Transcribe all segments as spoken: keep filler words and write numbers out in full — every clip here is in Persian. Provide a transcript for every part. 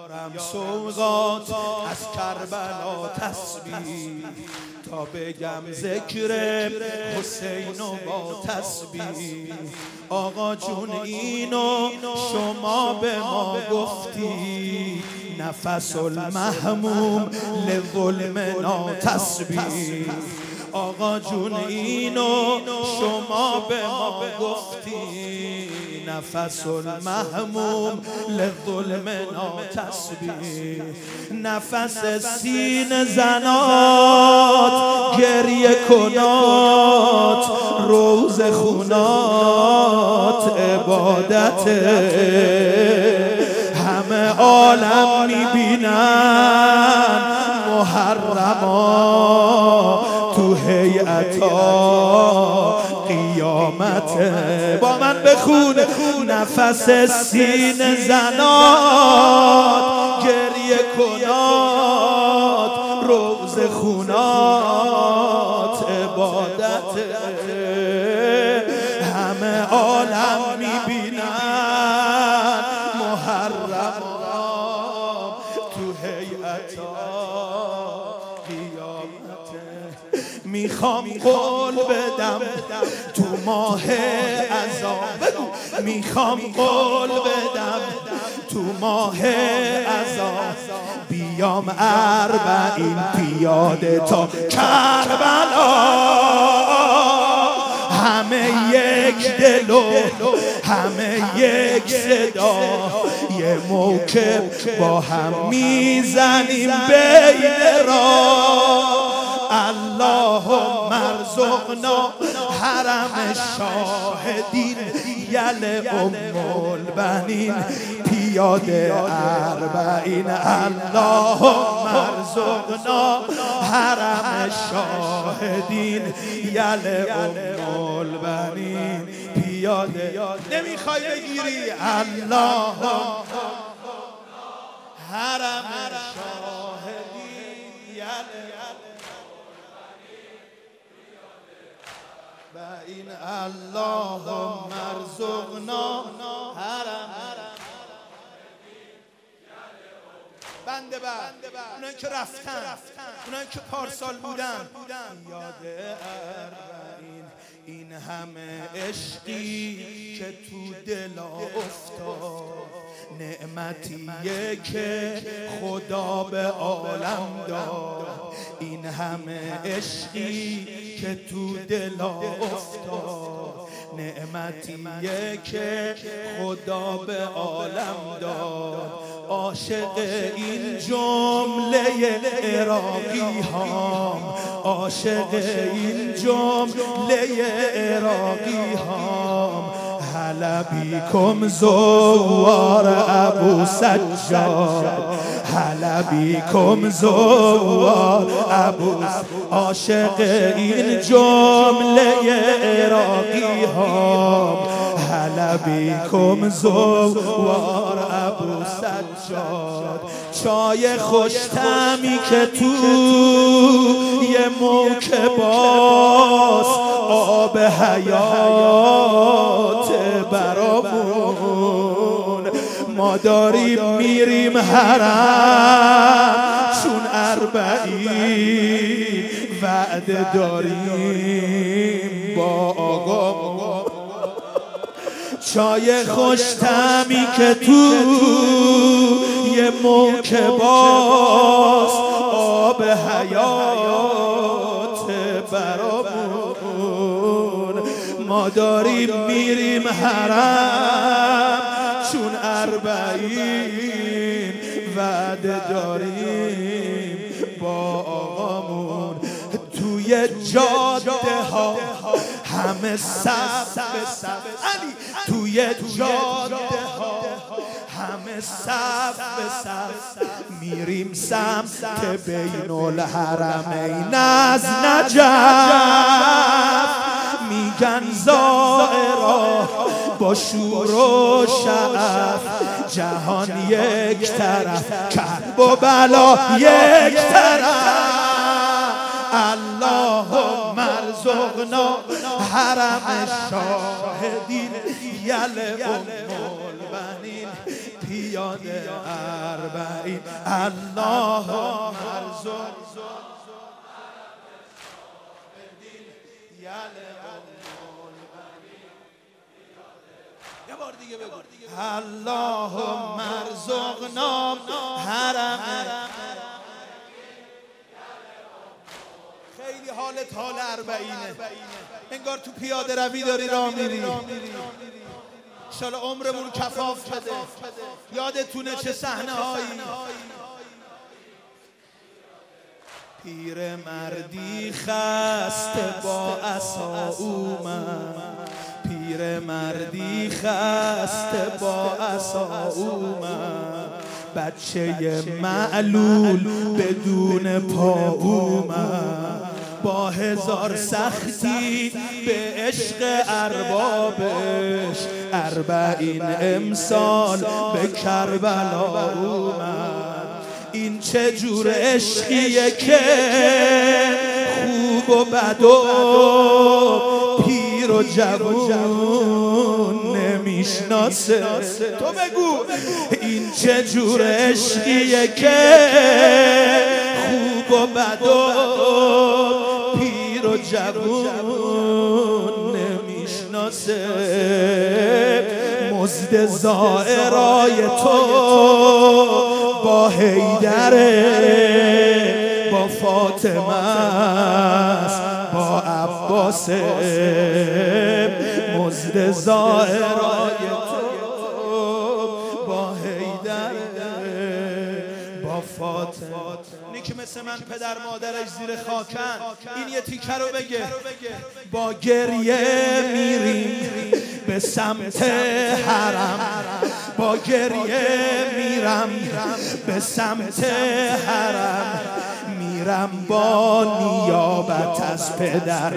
بیارم سوقات از کربلا تسبیح، تا بگم ذکر حسین و با تسبیح. آقا جون اینو شما به ما گفتی، نفس المحموم لظلمنا تسبیح. آقا جون اینو شما به ما گفتی، نفس المحموم لظلمنا تسبیح. نفس سینه زنات گریه کنات، روز خونات عبادت، همه عالم میبینن محرما تو هیئتا قیامت. با من بخون. نفس سینه زنات گریه کنات، روز خونات عبادت، همه عالم میبینن محرم تو هیئتا قیامت. میخوام قول بدم تو ماه عذاب، میخوام قول بدم تو ماه عذاب، بیام اربعین پیاده تا کربلا، همه یک دل و همه یک صدا، یه موکب با هم میزنیم بین راه. اللهم ارزقنا حرم شاهدین، یل ام البنین پیاده اربعین. اللهم ارزقنا حرم شاهدین، یل ام البنین پیاده. نمیخوای بگیری؟ اللهم حرم شاهدین، یل این. اللهم ارزقنا حرم. بنده بند اونایی که رفتن، اونایی که پارسال بودن، یاد اربعین. این همه عشقی که تو دلا افتاد، نعمتیه که خدا به عالم داد. این همه عشقی که تو دلا افتاد، نعمتیه که خدا به عالم داد. عاشق این جمله عراقی هام، عاشق این جمله عراقی هام، حلبیکم زوار ابو سجاد، حلبیکم زوار ابو. عاشق این جمله عراقی ها، حلبیکم زوار ابو سجاد. چای خوشتمی که تو یه موکباس، آب حیات برامون. ما داریم میریم حرم چون اربعین، وعده داریم با آقا. چای خوشتمی که تو یه موکباس، آب حیات برامون. ما داریم میریم حرم چون اربعین، وعده داریم با آقامون. توی جاده ها همه صف به صف، توی جاده ها همه صف به صف، میریم سمت بین الحرمین از نجف. میگن زائرا با شور و شعف، جهان یک طرف، کرب و بلا یک طرف. اللهم ارزقنا حرم شاهدین، یل ام البنین یاد اربعین الله مرزق یه بار دیگه بگو اللهم ارزقنا حرم. خیلی حالت حال اربعینه، انگار تو پیاده روی داری راه میری. انشالله عمرمون کفاف بده. یادتونه چه صحنه هایی؟ پیر مردی خسته با عصا اومد، پیر مردی خسته با عصا اومد، بچه معلول بدون پا اومد، با هزار سختی به عشق اربابش اربعین امسال به کربلا اومد. این چه جور عشقیه که خوب و بد و پیر و جوون نمیشناسه. تو بگو این چه جور عشقیه که خوب و بد و پیر و جوون نمیشناسه. مزد زائرای تو با حیدره، با فاطمه است، با عباس. مزد زائرای تو با حیدره، با فاطمه. اینی که مثل من پدر مادرش زیر خاکن، این یه تیکه رو بگه. با گریه میریم به سمت حرم، با گریه میرم به سمت حرم، میرم با نیابت از پدر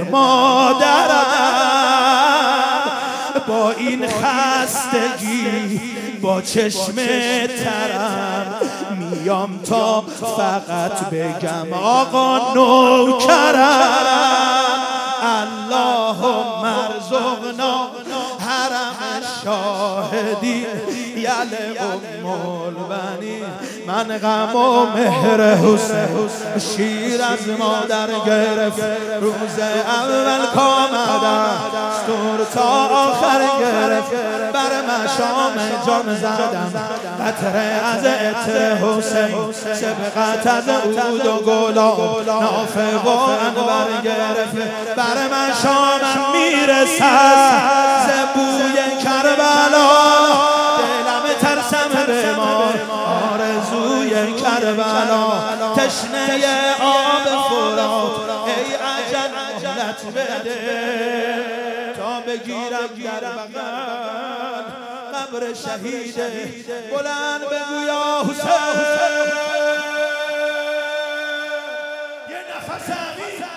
مادرم. با این خستگی با چشم ترم میام تا فقط بگم آقا نوکرم. اللهم ارزقنا حرم شاهدی یل ام البنین. من غم و مهر حسین شیر از مادر گرفت، روز اول کامدم ستور تا آخر گرفت، بر مشام جان زدم قطره از عطر حسین، سبقت از عود و گلاب نافه و انبر گرفت، بر مشامم میرسد ز بوی کربلا، دلم ترسم بمان آرزوی کربلا، تشنه آب فرات ای عجل مهلت بده تا بگیرم در بغل قبر شهیده. بلند بگو یا حسین، یه نفس عمیق